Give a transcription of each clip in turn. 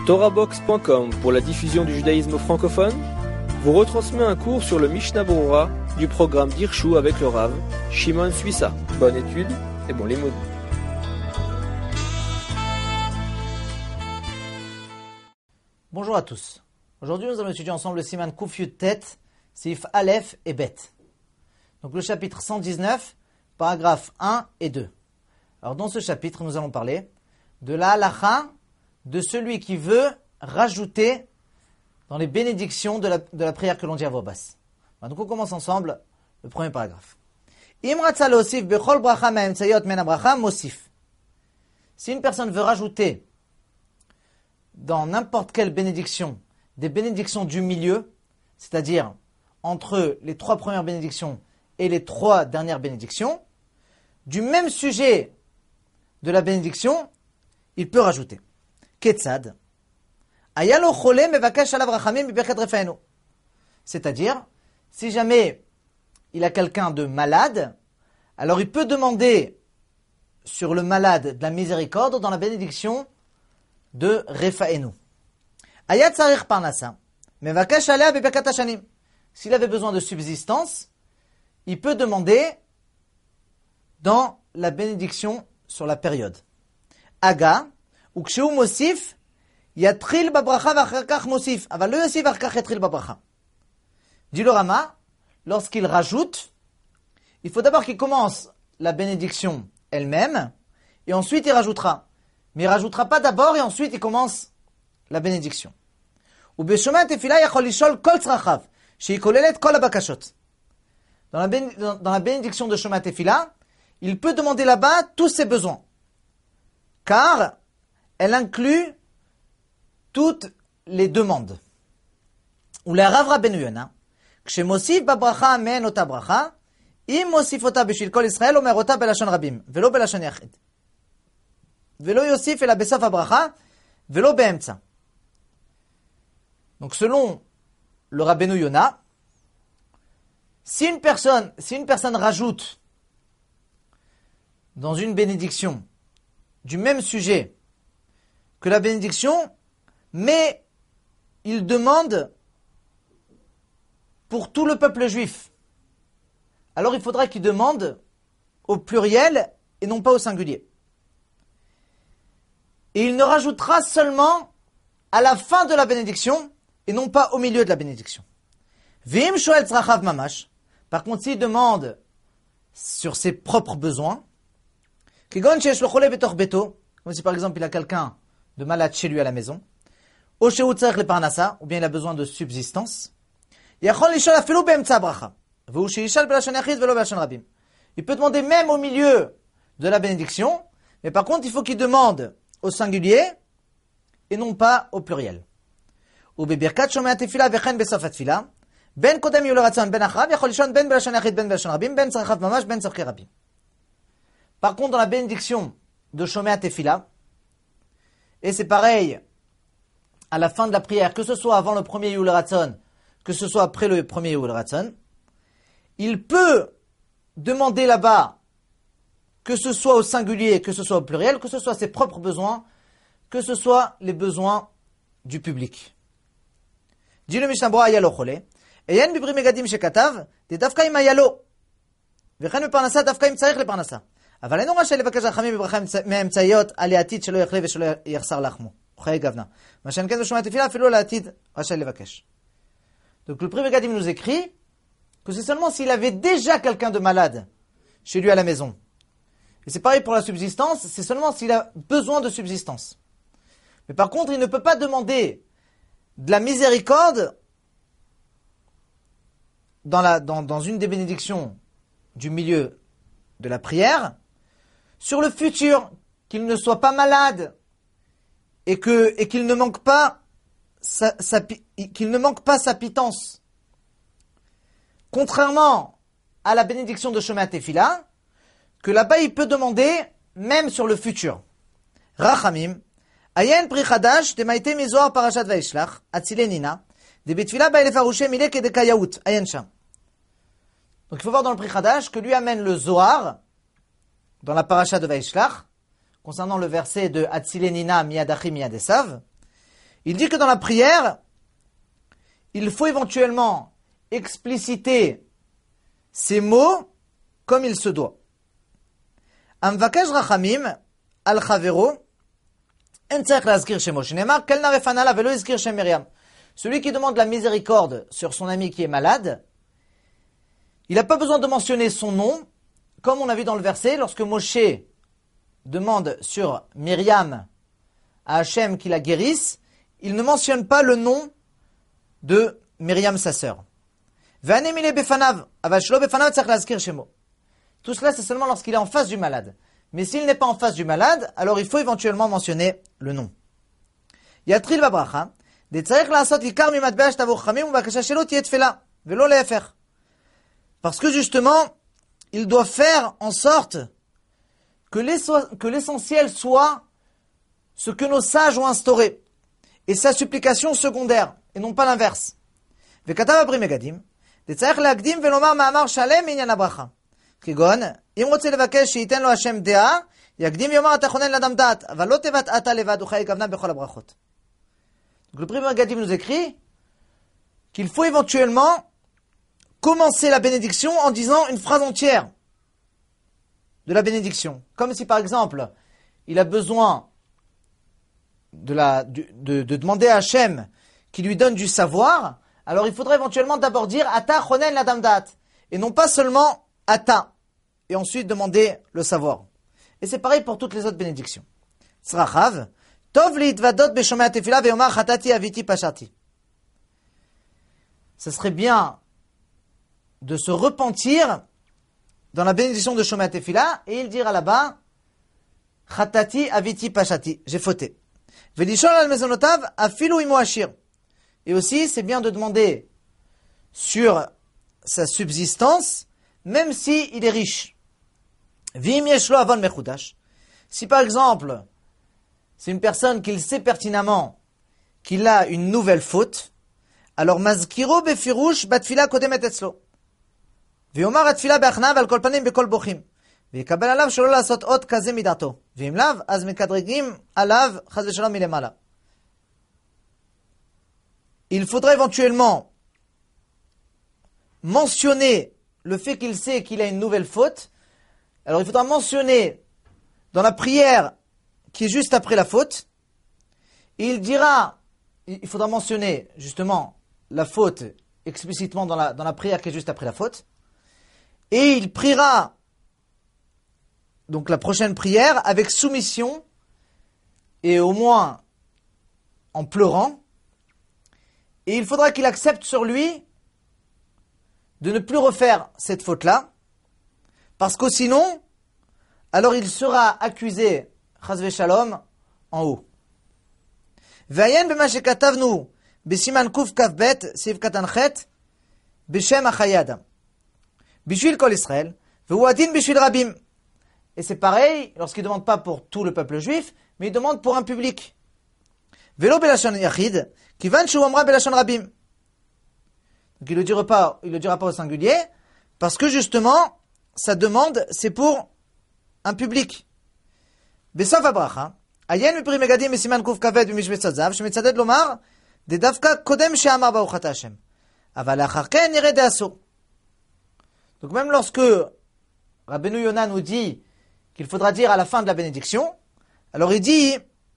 TorahBox.com pour la diffusion du judaïsme francophone vous retransmet un cours sur le Mishnah Berurah du programme d'Hirshu avec le Rav Shimon Suissa. Bonne étude et bon limoud. Bonjour à tous. Aujourd'hui, nous allons étudier ensemble le Siman Kuf Yud Tet, Sif Aleph et Bet. Donc le chapitre 119, paragraphes 1 et 2. Alors dans ce chapitre, nous allons parler de la halacha de celui qui veut rajouter dans les bénédictions de la prière que l'on dit à voix basse. Donc on commence ensemble le premier paragraphe. Im ratza leosif bechol bracha ma'emtzayot men habracha mosif. Si une personne veut rajouter dans n'importe quelle bénédiction des bénédictions du milieu, c'est-à-dire entre les 3 premières bénédictions et les 3 dernières bénédictions, du même sujet de la bénédiction, il peut rajouter. Ketzad. Ayalo chole mevakesh alav rachamim bibirkat refaenu. C'est-à-dire, si jamais il a quelqu'un de malade, alors il peut demander sur le malade de la miséricorde dans la bénédiction de Refaenu. Ayat tzarich parnasa mevakesh alea bibirkat hashanim. S'il avait besoin de subsistance, il peut demander dans la bénédiction sur la période. Aga, ukshu mosif, yatril babracha v'achar mosif, aval lo yosif v'achar yatril babracha. Dit le Rama, lorsqu'il rajoute, il faut d'abord qu'il commence la bénédiction elle-même, et ensuite il rajoutera. Mais il rajoutera pas d'abord, et ensuite il commence la bénédiction. Ou b'shomah tefila yachol lishol kol tzrachav, sheikolelet kol habakashot. Dans la bénédiction de Shoma Tefila, il peut demander là-bas tous ses besoins, car elle inclut toutes les demandes. Ou la Rav Rabbeinu Yona, כשמוסיף בברכה אמן אותה ברכה, אם מוסיף אותה בשביל כל ישראל, אומר אותה בלשון רבים, ולא בלשון יחיד. ולא יוסיף אלא בסוף הברכה, ולא באמצע. Donc selon le Rabbeinu Yona, si une personne rajoute dans une bénédiction du même sujet que la bénédiction, mais il demande pour tout le peuple juif, alors il faudra qu'il demande au pluriel et non pas au singulier. Et il ne rajoutera seulement à la fin de la bénédiction et non pas au milieu de la bénédiction. V'im shoel tzrachav mamash. Par contre, s'il demande sur ses propres besoins, comme si par exemple il a quelqu'un de malade chez lui à la maison, ou bien il a besoin de subsistance, il peut demander même au milieu de la bénédiction, mais par contre il faut qu'il demande au singulier et non pas au pluriel. Ben kodem yu l'ratzon ben achrav yachol lishon ben belashon yachid ben belashon rabim ben tzrachav mamash ben tzorkei rabim. Par contre, dans la bénédiction de Shomea Tefila, et c'est pareil à la fin de la prière, que ce soit avant le premier Yul Ratzon, que ce soit après le premier Yul Ratzon, il peut demander là-bas, que ce soit au singulier, que ce soit au pluriel, que ce soit ses propres besoins, que ce soit les besoins du public. Dit le Mishnah Berurah ayalo chole, Eyen bibri megadim shekatav, de dafka im ayalo. Vechen beparnasa dafka im tzarich leparnasa. אבל אינו רשאי לבקש רחמים בברכה מאמצעיות על העתיד שלא יחלה ושלא יחסר לחמו. חיי גוונה. מה שאין כן בשומע תפילה אפילו על העתיד רשאי לבקש. Donc le Pri Megadim nous écrit que c'est seulement s'il avait déjà quelqu'un de malade chez lui à la maison. Et c'est pareil pour la subsistance, c'est seulement s'il a besoin de subsistance. Mais par contre, il ne peut pas demander de la miséricorde dans une des bénédictions du milieu de la prière, sur le futur, qu'il ne soit pas malade et qu'il ne manque pas sa pitance. Contrairement à la bénédiction de Shomea Tefila, que là-bas il peut demander même sur le futur. Rachamim, ayen pri chadash de maite mizoar parashat vaishlach, atzile nina, de betfila ba'elef arushe milek et de kayaout, ayen sham. Donc il faut voir dans le Pri Chadash que lui amène le Zohar dans la paracha de Vaishlach, concernant le verset de Hatzile Nina Miyadachi Miyadesav. Il dit que dans la prière, il faut éventuellement expliciter ces mots comme il se doit. Amvakesh rachamim al chavero en tzarich lazkir shemo shenemar kel na refana la velo yazkir shem Miriam. Celui qui demande la miséricorde sur son ami qui est malade, il n'a pas besoin de mentionner son nom, comme on a vu dans le verset, lorsque Moshe demande sur Myriam à Hachem qu'il la guérisse, il ne mentionne pas le nom de Myriam, sa sœur. Tout cela, c'est seulement lorsqu'il est en face du malade. Mais s'il n'est pas en face du malade, alors il faut éventuellement mentionner le nom. Yatril babracha, parce que justement, il doit faire en sorte que l'essentiel soit ce que nos sages ont instauré, et sa supplication secondaire, et non pas l'inverse. כגון, אם רוצה לבקש שייתן לו השם דעה, יקדים ויאמר אתה חונן לאדם דעת, אבל לא תיבת אתה לבד וחיי כוונה בכל הברכות. Donc le premier Gadim nous écrit qu'il faut éventuellement commencer la bénédiction en disant une phrase entière de la bénédiction. Comme si par exemple, il a besoin de demander à Hachem qui lui donne du savoir, alors il faudrait éventuellement d'abord dire Ata chonen l'adam da'at, et non pas seulement Ata, et ensuite demander le savoir. Et c'est pareil pour toutes les autres bénédictions. Tzrachav, tov li'tvadot b'shomei tefila ve'yomar chatati aviti pashati. Ce serait bien de se repentir dans la bénédiction de Shomei Tefila, et il dira là-bas chatati aviti pashati, j'ai fauté. Ve'lishol al mezonotav afilu imo ashir. Et aussi, c'est bien de demander sur sa subsistance, même si il est riche. Vim yeshlo avon mechudash. Si par exemple, c'est une personne qu'il sait pertinemment qu'il a une nouvelle faute, alors mazkiro befirush batfila kodemet etzlo. Ve'omar atfila be'achna ve'al kol panim be'kol bochim. Ve'kabel alav shelo la'asot od kaze midato. Ve'im lav, az mekadregim alav chaz v'shalom milemala. Il faudrait éventuellement mentionner le fait qu'il sait qu'il a une nouvelle faute. Alors il faudra mentionner dans la prière qui est juste après la faute. Et il faudra mentionner justement la faute explicitement dans la prière qui est juste après la faute. Et il priera donc la prochaine prière avec soumission et au moins en pleurant. Et il faudra qu'il accepte sur lui de ne plus refaire cette faute-là, parce que sinon, alors il sera accusé, chas v'shalom, en haut. Ve'ayen b'ma shekatavnu b'siman kuf kaf bet siv katan chet b'shem achayei adam b'shvil kol Israël ve'hu adin b'shvil rabim. Et c'est pareil lorsqu'il ne demande pas pour tout le peuple juif, mais il demande pour un public. Ve'lo belashon yachid kivan shu amra belashon rabim. Donc il le dira pas au singulier, parce que justement, sa demande, c'est pour un public. Besof habracha, ayen mipri megadim besiman kuf kaved b'mishvet tzadzav, shemetzaded lomar, de davka kodem she'amar baruch ata Hashem. Aval achar ken nireh de asur. Donc même lorsque Rabbeinu Yonah nous dit qu'il faudra dire à la fin de la bénédiction, alors il dit,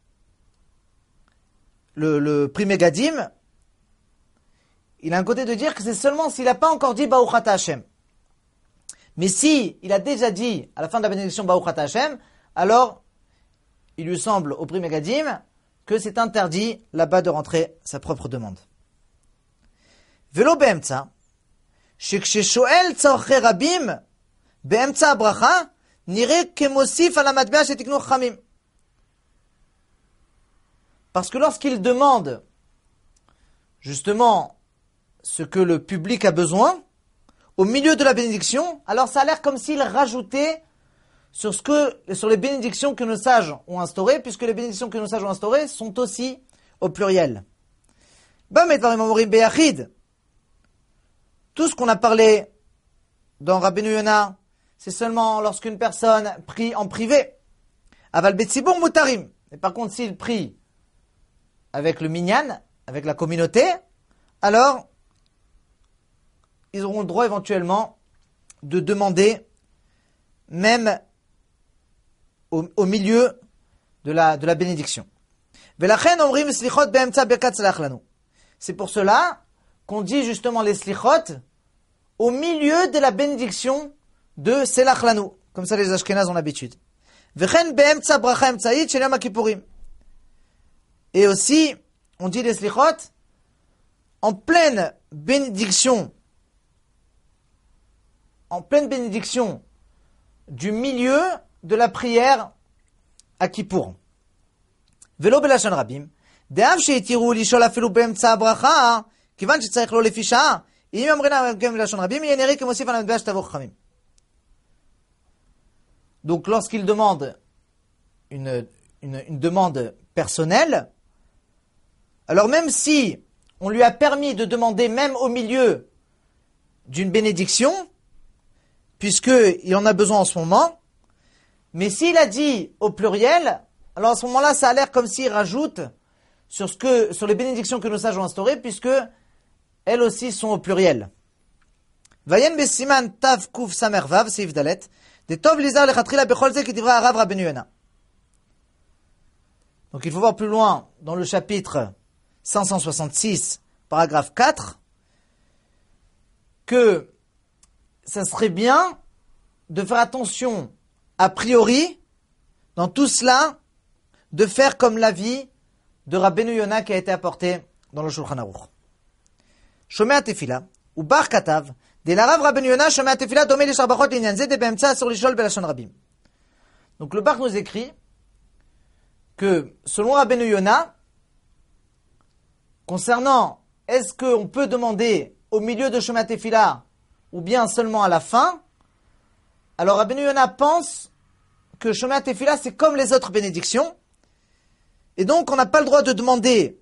le Pri Megadim, il a un côté de dire que c'est seulement s'il n'a pas encore dit Baruch Ata Hashem. Mais si il a déjà dit à la fin de la bénédiction Baruch Ata Hashem, alors il lui semble au Pri Megadim que c'est interdit là-bas de rentrer sa propre demande. Velo be'emtza, shekshe-shoel tzorche rabim be'emtza bracha nireh kemosif ala matbea shetiknu chachamim. Parce que lorsqu'il demande justement ce que le public a besoin, au milieu de la bénédiction, alors ça a l'air comme s'il rajoutait sur les bénédictions que nos sages ont instaurées, puisque les bénédictions que nos sages ont instaurées sont aussi au pluriel. Tout ce qu'on a parlé dans Rabbeinu Yonah, c'est seulement lorsqu'une personne prie en privé. Aval betzibur mutarim. Et par contre, s'il prie avec le minyan, avec la communauté, alors ils auront le droit éventuellement de demander même au milieu de la bénédiction. C'est pour cela qu'on dit justement les slichot au milieu de la bénédiction de Selach Lanu, comme ça les Ashkenaz ont l'habitude. Et aussi, on dit les slichot en pleine bénédiction du milieu de la prière à Kippour. Velo belashon rabim, de'av sheitiru lishol afilu be'emtza bracha, kivan shetzarich lo lefi sha'a, im amrina gem belashon rabim, yeh neri kemosif al amidbeh shtavo chachamim. Donc, lorsqu'il demande une demande personnelle, alors même si on lui a permis de demander même au milieu d'une bénédiction, puisqu'il en a besoin en ce moment, mais s'il a dit au pluriel, alors à ce moment-là, ça a l'air comme s'il rajoute sur les bénédictions que nos sages ont instaurées, puisque elles aussi sont au pluriel. Vayen besiman tav kuf samer vav seif dalet de tov lizar lechatchila bechol ze kedivra harav Rabbeinu Yona. Donc il faut voir plus loin dans le chapitre 566, paragraphe 4, que ça serait bien de faire attention a priori dans tout cela, de faire comme l'avis de Rabbeinu Yona qui a été apporté dans le Shulchan Aruch. Shomea tefila ou bar katav de la Rav Rabbeinu Yona shomea tefila domé les sharbachot l'inyan zé de be'emtza sur l'ishol belashon rabim. Donc le bar nous écrit que selon Rabbeinu Yona, concernant est-ce qu'on peut demander au milieu de shomea tefila ou bien seulement à la fin, alors Rabbeinu Yona pense que shomea tefila c'est comme les autres bénédictions. Et donc, on n'a pas le droit de demander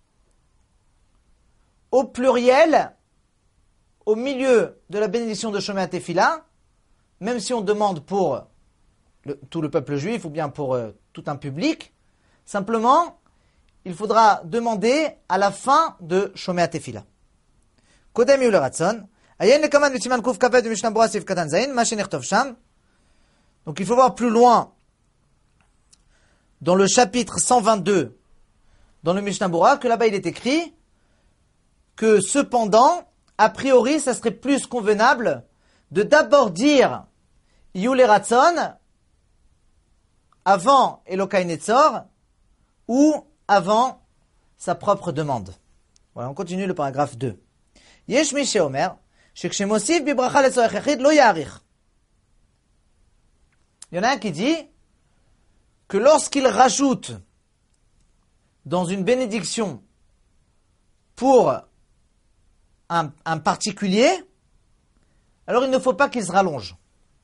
au pluriel, au milieu de la bénédiction de shomea tefila, même si on demande pour tout le peuple juif ou bien pour tout un public. Simplement, il faudra demander à la fin de shomea tefila. Kodem yu leratson, ayen lekaman mitiman kuf kaved mishnah bora sif katan zayin, ma shenertov sham. Donc, il faut voir plus loin dans le chapitre 122, dans le Mishnah Bora, que là-bas il est écrit que cependant, a priori, ça serait plus convenable de d'abord dire Yule Ratson avant Elokai Netzor ou avant sa propre demande. Voilà, on continue le paragraphe 2. Yesh mi sheomer, shekshemosif bibracha letzorech yachid lo yarich. Il y en a un qui dit que lorsqu'il rajoute dans une bénédiction pour un particulier, alors il ne faut pas qu'il se rallonge.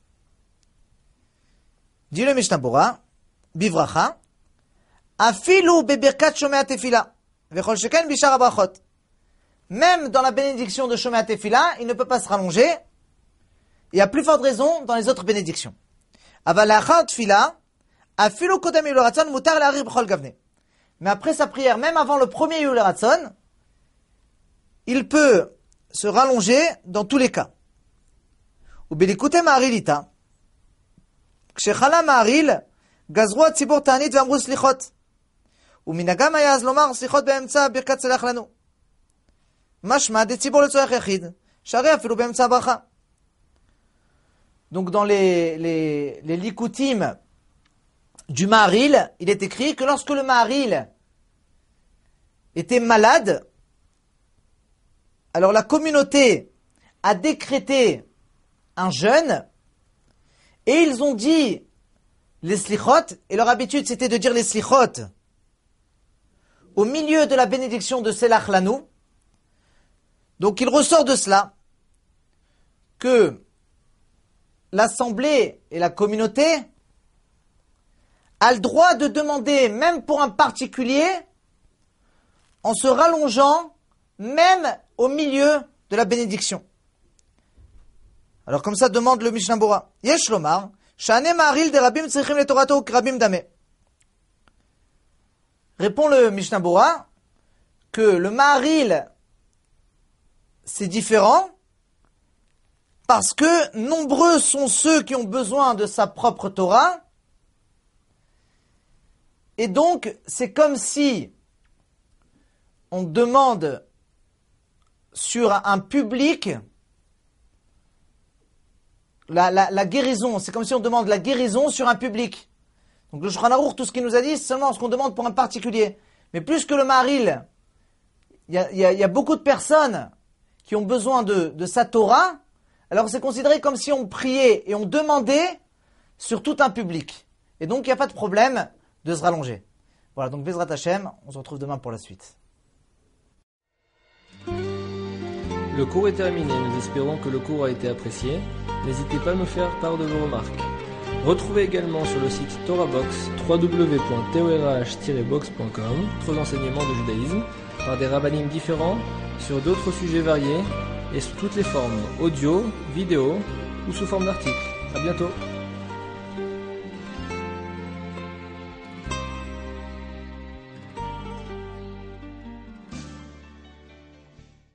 Dit le Mishnah Bora, bivracha, afilu bebirkat shomea tefila, vechol sheken bishar habrachot. Même dans la bénédiction de shomea tefila, il ne peut pas se rallonger, et à plus forte raison dans les autres bénédictions. Aval lachar tefila, mais après sa prière, même avant le premier Yule Ratson, il peut se rallonger dans tous les cas. Ou belikute ma'arilita, kshechala ma'aril, gazru hatzibur ta'anit ve'amru slichot, ou minagam haya az lomar slichot be'emtza birkat selach lanu. Mashma de tzibur letzorech yachid, sharei afilu be'emtza bracha. Donc dans les likutim du Maharil, il est écrit que lorsque le Maharil était malade, alors la communauté a décrété un jeûne et ils ont dit les slichot, et leur habitude c'était de dire les slichot au milieu de la bénédiction de Selach Lanu. Donc il ressort de cela que l'assemblée et la communauté a le droit de demander, même pour un particulier, en se rallongeant, même au milieu de la bénédiction. Alors comme ça demande le Mishnah Bora. Yesh lomar, shane ma'aril de rabim tzrichim letorato krabim dame. Répond le Mishnah Bora que le Maharil, c'est différent, parce que nombreux sont ceux qui ont besoin de sa propre Torah, et donc c'est comme si on demande sur un public la guérison, c'est comme si on demande la guérison sur un public. Donc le Shulchan Aruch, tout ce qu'il nous a dit, c'est seulement ce qu'on demande pour un particulier. Mais plus que le Maharil, il y a beaucoup de personnes qui ont besoin de sa Torah, alors c'est considéré comme si on priait et on demandait sur tout un public. Et donc il n'y a pas de problème de se rallonger. Voilà, donc Bezrat Hashem, on se retrouve demain pour la suite. Le cours est terminé, nous espérons que le cours a été apprécié. N'hésitez pas à nous faire part de vos remarques. Retrouvez également sur le site TorahBox www.torah-box.com d'autres enseignements de judaïsme par des rabbinim différents sur d'autres sujets variés et sous toutes les formes, audio, vidéo ou sous forme d'articles. À bientôt.